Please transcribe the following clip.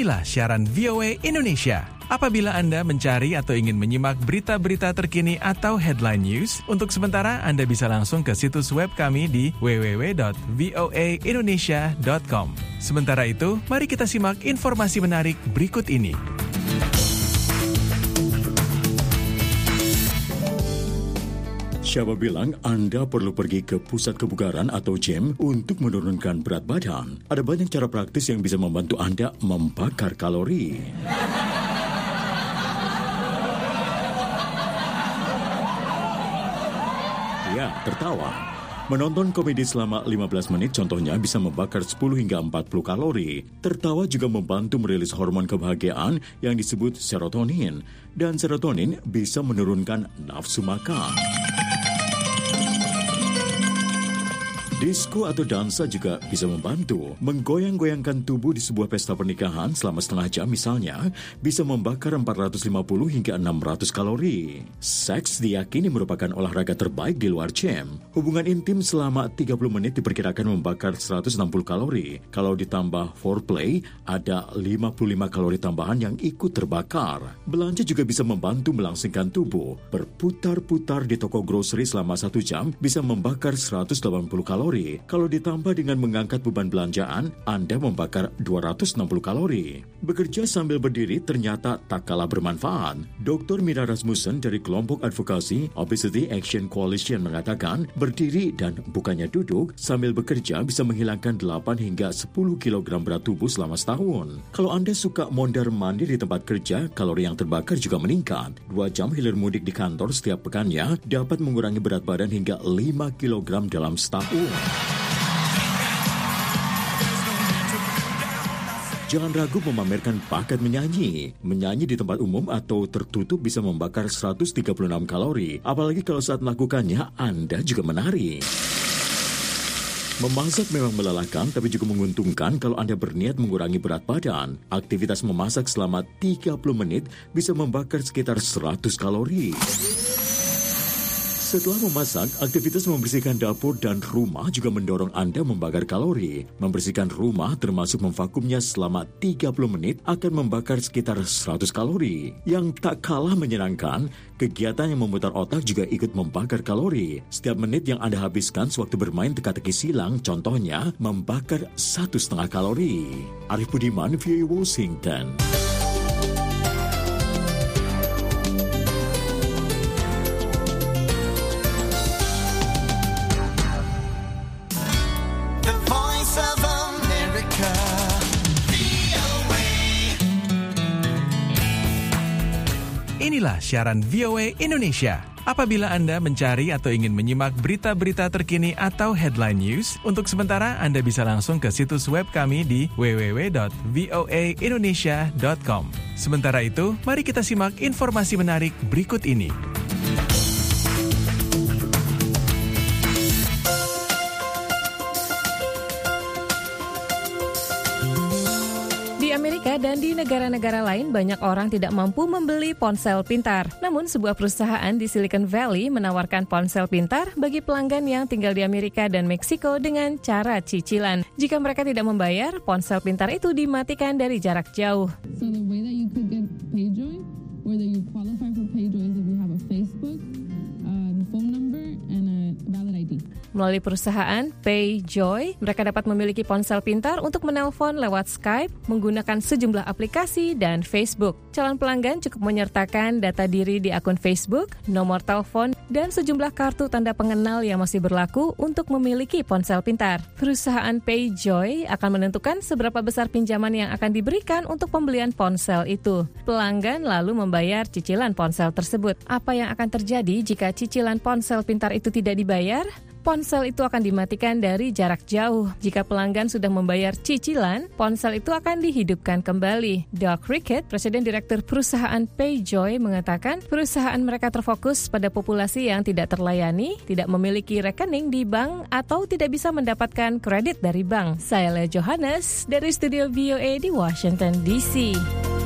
Inilah siaran VOA Indonesia. Apabila Anda mencari atau ingin menyimak berita-berita terkini atau headline news, untuk sementara Anda bisa langsung ke situs web kami di www.voaindonesia.com. Sementara itu, mari kita simak informasi menarik berikut ini. Siapa bilang Anda perlu pergi ke pusat kebugaran atau gym untuk menurunkan berat badan? Ada banyak cara praktis yang bisa membantu Anda membakar kalori. Ya, tertawa. Menonton komedi selama 15 menit contohnya bisa membakar 10 hingga 40 kalori. Tertawa juga membantu merilis hormon kebahagiaan yang disebut serotonin. Dan serotonin bisa menurunkan nafsu makan. Disko atau dansa juga bisa membantu. Menggoyang-goyangkan tubuh di sebuah pesta pernikahan selama setengah jam misalnya bisa membakar 450 hingga 600 kalori. Seks diyakini merupakan olahraga terbaik di luar gym. Hubungan intim selama 30 menit diperkirakan membakar 160 kalori. Kalau ditambah foreplay, ada 55 kalori tambahan yang ikut terbakar. Belanja juga bisa membantu melangsingkan tubuh. Berputar-putar di toko grocery selama 1 jam bisa membakar 180 kalori. Kalau ditambah dengan mengangkat beban belanjaan, Anda membakar 260 kalori. Bekerja sambil berdiri ternyata tak kalah bermanfaat. Dr. Mira Rasmussen dari kelompok advokasi Obesity Action Coalition mengatakan, berdiri dan bukannya duduk sambil bekerja bisa menghilangkan 8 hingga 10 kg berat tubuh selama setahun. Kalau Anda suka mondar-mandir di tempat kerja, kalori yang terbakar juga meningkat. 2 jam hilir mudik di kantor setiap pekannya dapat mengurangi berat badan hingga 5 kg dalam setahun. Jangan ragu memamerkan bakat menyanyi. Menyanyi di tempat umum atau tertutup bisa membakar 136 kalori. Apalagi kalau saat melakukannya, Anda juga menari. Memasak memang melelahkan, tapi juga menguntungkan kalau Anda berniat mengurangi berat badan. Aktivitas memasak selama 30 menit bisa membakar sekitar 100 kalori. Setelah memasak, aktivitas membersihkan dapur dan rumah juga mendorong Anda membakar kalori. Membersihkan rumah termasuk memvakumnya selama 30 menit akan membakar sekitar 100 kalori. Yang tak kalah menyenangkan, kegiatan yang memutar otak juga ikut membakar kalori. Setiap menit yang Anda habiskan sewaktu bermain teka-teki silang, contohnya membakar 1,5 kalori. Arif Budiman, VOA Washington. Inilah siaran VOA Indonesia. Apabila Anda mencari atau ingin menyimak berita-berita terkini atau headline news, untuk sementara Anda bisa langsung ke situs web kami di www.voaindonesia.com. Sementara itu, mari kita simak informasi menarik berikut ini. Di Amerika dan di negara-negara lain, banyak orang tidak mampu membeli ponsel pintar. Namun, sebuah perusahaan di Silicon Valley menawarkan ponsel pintar bagi pelanggan yang tinggal di Amerika dan Meksiko dengan cara cicilan. Jika mereka tidak membayar, ponsel pintar itu dimatikan dari jarak jauh. So the way that you could get PayJoy, whether you qualify for PayJoy is if you have a Facebook, phone number, and a valid ID. Melalui perusahaan PayJoy, mereka dapat memiliki ponsel pintar untuk menelpon lewat Skype, menggunakan sejumlah aplikasi, dan Facebook. Calon pelanggan cukup menyertakan data diri di akun Facebook, nomor telepon, dan sejumlah kartu tanda pengenal yang masih berlaku untuk memiliki ponsel pintar. Perusahaan PayJoy akan menentukan seberapa besar pinjaman yang akan diberikan untuk pembelian ponsel itu. Pelanggan lalu membayar cicilan ponsel tersebut. Apa yang akan terjadi jika cicilan ponsel pintar itu tidak dibayar? Ponsel itu akan dimatikan dari jarak jauh. Jika pelanggan sudah membayar cicilan, ponsel itu akan dihidupkan kembali. Doug Rickett, Presiden Direktur Perusahaan PayJoy, mengatakan perusahaan mereka terfokus pada populasi yang tidak terlayani, tidak memiliki rekening di bank, atau tidak bisa mendapatkan kredit dari bank. Saya Lea Johannes dari studio VOA di Washington, D.C.